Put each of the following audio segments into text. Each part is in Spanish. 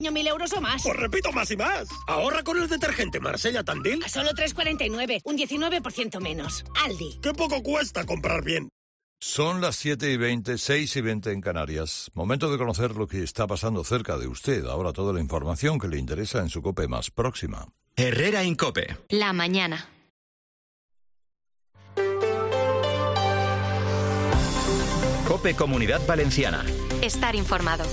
año 1.000 euros o más. Pues repito, más y más. Ahorra con el detergente Marsella Tandil. A solo 3,49, un 19% menos. Aldi. ¡Qué poco cuesta comprar bien! Son las 7:20, 6:20 en Canarias. Momento de conocer lo que está pasando cerca de usted. Ahora toda la información que le interesa en su COPE más próxima. Herrera Incope. La mañana. COPE Comunidad Valenciana. Estar informado.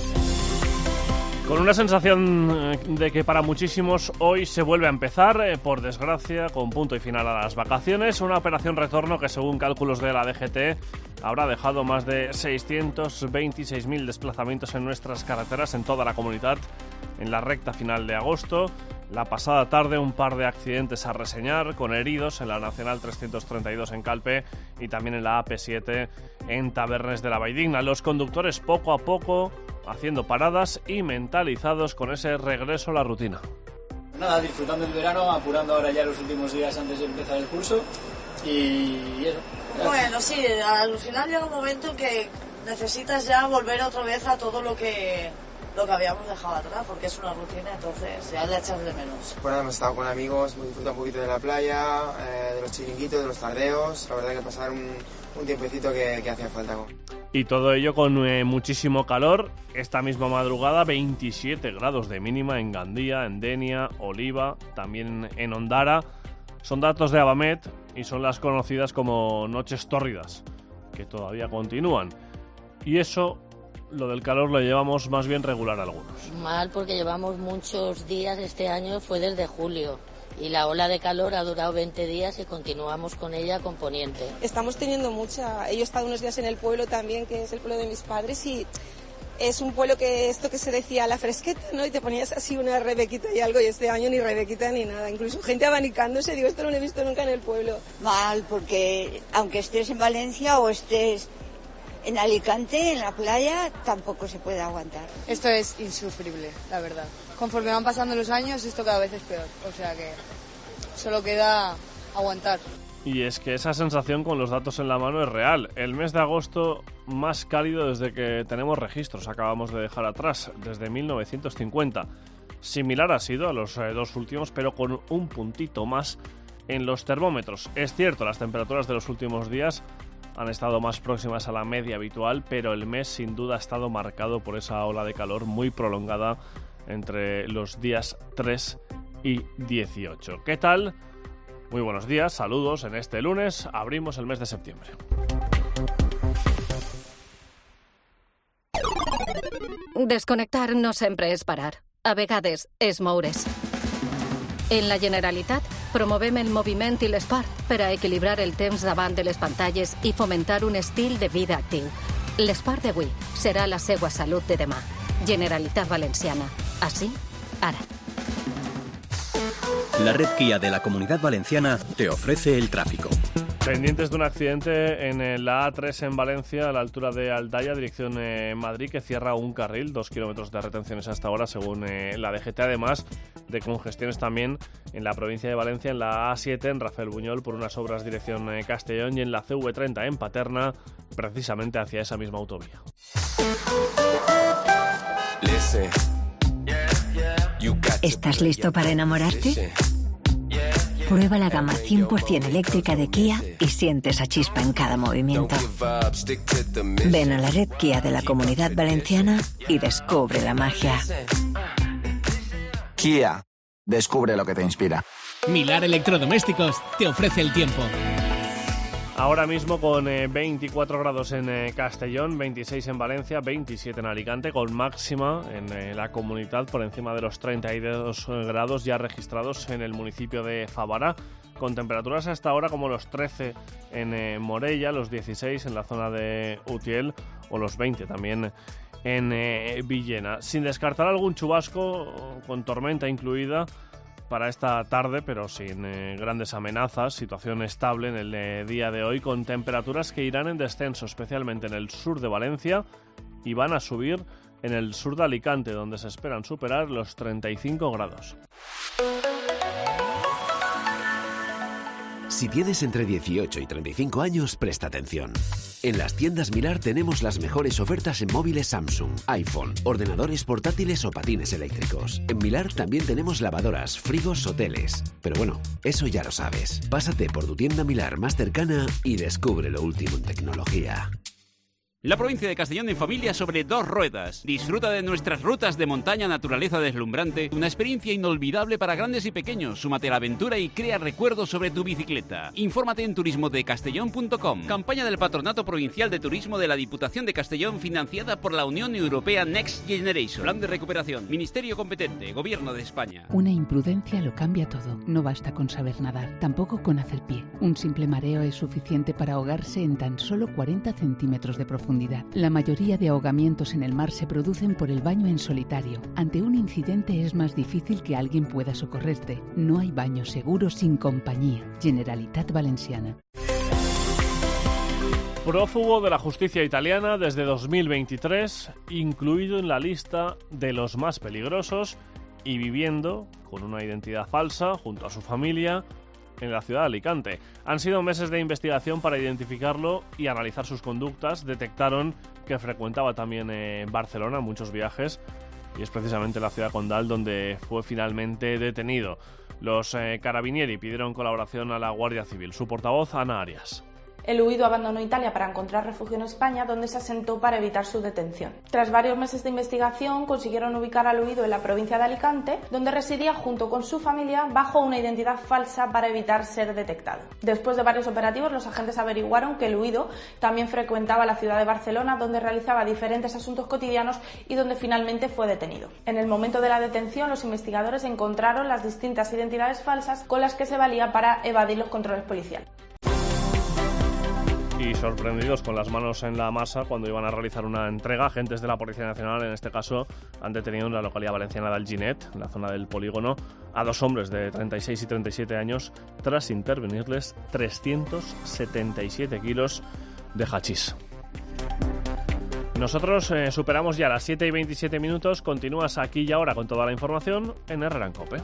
Con una sensación de que para muchísimos hoy se vuelve a empezar, por desgracia, con punto y final a las vacaciones, una operación retorno que según cálculos de la DGT habrá dejado más de 626.000 desplazamientos en nuestras carreteras en toda la comunidad en la recta final de agosto. La pasada tarde un par de accidentes a reseñar, con heridos en la Nacional 332 en Calpe y también en la AP7 en Tabernes de la Valldigna. Los conductores poco a poco haciendo paradas y mentalizados con ese regreso a la rutina. Nada, disfrutando el verano, apurando ahora ya los últimos días antes de empezar el curso y eso. Bueno, sí, al final llega un momento que necesitas ya volver otra vez a todo lo que habíamos dejado atrás, porque es una rutina, entonces ya le echas de menos. Bueno, hemos estado con amigos, hemos disfrutado un poquito de la playa, de los chiringuitos, de los tardeos, la verdad que pasar un tiempecito que hacía falta. Y todo ello con muchísimo calor. Esta misma madrugada 27 grados de mínima en Gandía, en Denia, Oliva, también en Ondara. Son datos de Abamet y son las conocidas como noches tórridas, que todavía continúan. Y eso, lo del calor, lo llevamos más bien regular algunos. Mal, porque llevamos muchos días, este año fue desde julio. Y la ola de calor ha durado 20 días y continuamos con ella con poniente. Estamos teniendo mucha... Yo he estado unos días en el pueblo también, que es el pueblo de mis padres, y es un pueblo que esto que se decía la fresqueta, ¿no? Y te ponías así una rebequita y algo, y este año ni rebequita ni nada. Incluso gente abanicándose, digo, esto no lo he visto nunca en el pueblo. Mal, porque aunque estés en Valencia o estés en Alicante, en la playa, tampoco se puede aguantar. Esto es insufrible, la verdad. Conforme van pasando los años, esto cada vez es peor. O sea que solo queda aguantar. Y es que esa sensación con los datos en la mano es real. El mes de agosto más cálido desde que tenemos registros, acabamos de dejar atrás, desde 1950. Similar ha sido a los dos últimos, pero con un puntito más en los termómetros. Es cierto, las temperaturas de los últimos días han estado más próximas a la media habitual, pero el mes sin duda ha estado marcado por esa ola de calor muy prolongada entre los días 3 y 18. ¿Qué tal? Muy buenos días, saludos. En este lunes abrimos el mes de septiembre. Desconnectar no sempre és parar. A vegades és moure's. En la Generalitat promovem el moviment i l'esport per a equilibrar el temps davant de les pantalles i fomentar un estil de vida actiu. L'esport d'avui serà la seva salut de demà. Generalitat Valenciana. Así, ara. La red Kia de la Comunidad Valenciana te ofrece el tráfico. Pendientes de un accidente en la A3 en Valencia, a la altura de Aldaya, dirección Madrid, que cierra un carril, 2 kilómetros de retenciones hasta ahora, según la DGT, además de congestiones también en la provincia de Valencia, en la A7, en Rafael Buñol, por unas obras dirección Castellón, y en la CV30 en Paterna, precisamente hacia esa misma autovía. ¿Estás listo para enamorarte? Prueba la gama 100% eléctrica de Kia y siente esa chispa en cada movimiento. Ven a la red Kia de la Comunidad Valenciana y descubre la magia. Kia, descubre lo que te inspira. Milar Electrodomésticos te ofrece el tiempo. Ahora mismo con 24 grados en Castellón, 26 en Valencia, 27 en Alicante, con máxima en la comunidad por encima de los 32 grados ya registrados en el municipio de Favara, con temperaturas hasta ahora como los 13 en Morella, los 16 en la zona de Utiel o los 20 también en Villena. Sin descartar algún chubasco con tormenta incluida para esta tarde, pero sin grandes amenazas, situación estable en el día de hoy, con temperaturas que irán en descenso, especialmente en el sur de Valencia, y van a subir en el sur de Alicante, donde se esperan superar los 35 grados. Si tienes entre 18 y 35 años, presta atención. En las tiendas Milar tenemos las mejores ofertas en móviles Samsung, iPhone, ordenadores portátiles o patines eléctricos. En Milar también tenemos lavadoras, frigos o teles. Pero bueno, eso ya lo sabes. Pásate por tu tienda Milar más cercana y descubre lo último en tecnología. La provincia de Castellón en familia sobre 2 ruedas. Disfruta de nuestras rutas de montaña, naturaleza deslumbrante, una experiencia inolvidable para grandes y pequeños. Súmate a la aventura y crea recuerdos sobre tu bicicleta. Infórmate en turismodecastellón.com. Campaña del Patronato Provincial de Turismo de la Diputación de Castellón, financiada por la Unión Europea Next Generation. Plan de recuperación. Ministerio competente. Gobierno de España. Una imprudencia lo cambia todo. No basta con saber nadar, tampoco con hacer pie. Un simple mareo es suficiente para ahogarse en tan solo 40 centímetros de profundidad. La mayoría de ahogamientos en el mar se producen por el baño en solitario. Ante un incidente es más difícil que alguien pueda socorrerte. No hay baño seguro sin compañía. Generalitat Valenciana. Prófugo de la justicia italiana desde 2023, incluido en la lista de los más peligrosos y viviendo con una identidad falsa junto a su familia en la ciudad de Alicante. Han sido meses de investigación para identificarlo y analizar sus conductas. Detectaron que frecuentaba también Barcelona, muchos viajes, y es precisamente la ciudad condal donde fue finalmente detenido. Los carabinieri pidieron colaboración a la Guardia Civil. Su portavoz, Ana Arias. El huido abandonó Italia para encontrar refugio en España, donde se asentó para evitar su detención. Tras varios meses de investigación, consiguieron ubicar al huido en la provincia de Alicante, donde residía junto con su familia bajo una identidad falsa para evitar ser detectado. Después de varios operativos, los agentes averiguaron que el huido también frecuentaba la ciudad de Barcelona, donde realizaba diferentes asuntos cotidianos y donde finalmente fue detenido. En el momento de la detención, los investigadores encontraron las distintas identidades falsas con las que se valía para evadir los controles policiales. Y sorprendidos con las manos en la masa cuando iban a realizar una entrega, agentes de la Policía Nacional, en este caso, han detenido en la localidad valenciana de Alginet, en la zona del polígono, a 2 hombres de 36 y 37 años tras intervenirles 377 kilos de hachís. Nosotros superamos ya las 7 y 27 minutos. Continúas aquí y ahora con toda la información en Herrera en Cope.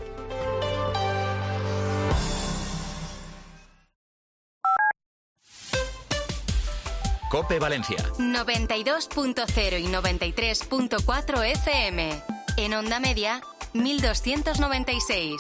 Cope Valencia 92.0 y 93.4 FM. En onda media 1296.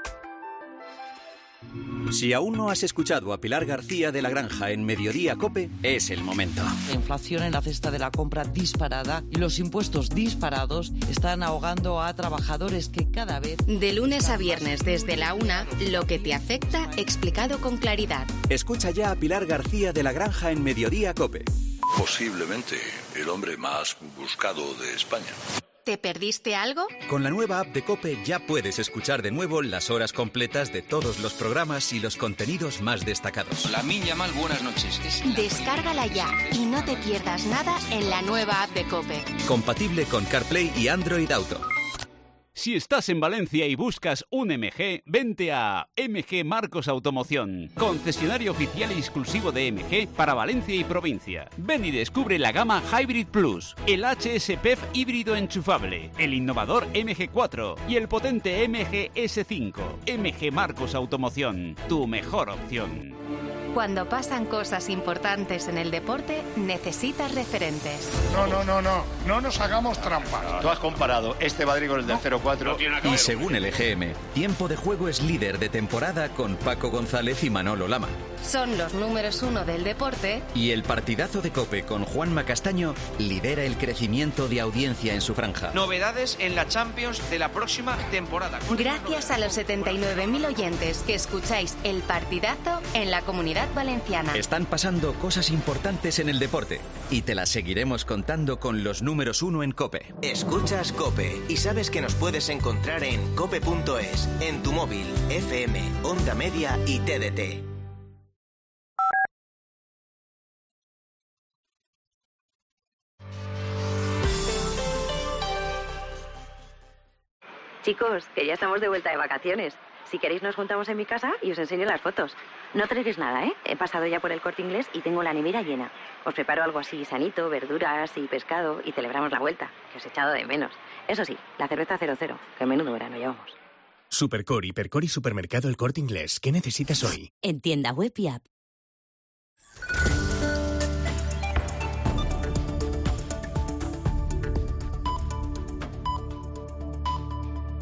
Si aún no has escuchado a Pilar García de la Granja en Mediodía Cope, es el momento. La inflación en la cesta de la compra disparada y los impuestos disparados están ahogando a trabajadores que cada vez... De lunes a viernes desde la 1, lo que te afecta explicado con claridad. Escucha ya a Pilar García de la Granja en Mediodía Cope. Posiblemente el hombre más buscado de España. ¿Te perdiste algo? Con la nueva app de COPE ya puedes escuchar de nuevo las horas completas de todos los programas y los contenidos más destacados. La Minya Mal, buenas noches. Descárgala ya y no te pierdas nada en la nueva app de COPE. Compatible con CarPlay y Android Auto. Si estás en Valencia y buscas un MG, vente a MG Marcos Automoción, concesionario oficial e exclusivo de MG para Valencia y provincia. Ven y descubre la gama Hybrid Plus, el HS PHEV híbrido enchufable, el innovador MG4 y el potente MG S5. MG Marcos Automoción, tu mejor opción. Cuando pasan cosas importantes en el deporte, necesitas referentes. No nos hagamos trampas. Tú has comparado este Madrid con el del 04. Y según el EGM, Tiempo de Juego es líder de temporada con Paco González y Manolo Lama. Son los números 1 del deporte. Y el partidazo de COPE con Juanma Castaño lidera el crecimiento de audiencia en su franja. Novedades en la Champions de la próxima temporada. Gracias a los 79.000 oyentes que escucháis el partidazo en la Comunidad Valenciana. Están pasando cosas importantes en el deporte y te las seguiremos contando con los números 1 en COPE. Escuchas COPE y sabes que nos puedes encontrar en cope.es, en tu móvil, FM, Onda Media y TDT. Chicos, que ya estamos de vuelta de vacaciones. Si queréis nos juntamos en mi casa y os enseño las fotos. No traeréis nada, ¿eh? He pasado ya por el Corte Inglés y tengo la nevera llena. Os preparo algo así sanito, verduras y pescado y celebramos la vuelta, que os he echado de menos. Eso sí, la cerveza 00, que menudo verano llevamos. Supercor, Hipercor y Supermercado El Corte Inglés. ¿Qué necesitas hoy? En tienda web y app.